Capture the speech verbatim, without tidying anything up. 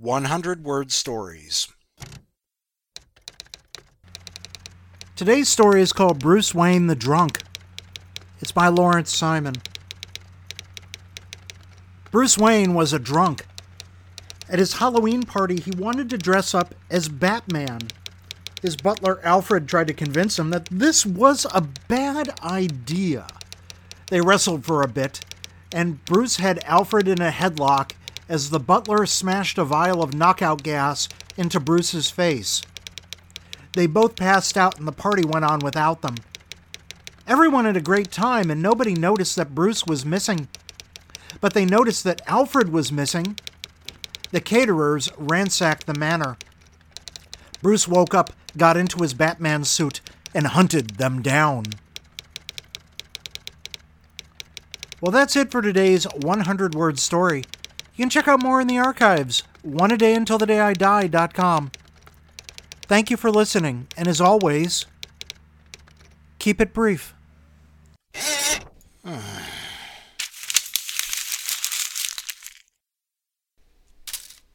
one hundred word stories. Today's story is called Bruce Wayne the Drunk. It's by Lawrence Simon. Bruce Wayne was a drunk. At his Halloween party, he wanted to dress up as Batman. His butler, Alfred, tried to convince him that this was a bad idea. They wrestled for a bit, and Bruce had Alfred in a headlock as the butler smashed a vial of knockout gas into Bruce's face. They both passed out and the party went on without them. Everyone had a great time and nobody noticed that Bruce was missing. But they noticed that Alfred was missing. The caterers ransacked the manor. Bruce woke up, got into his Batman suit, and hunted them down. Well, that's it for today's one hundred word story. You can check out more in the archives, one a day until the day I die dot com. Thank you for listening, and as always, keep it brief. Uh.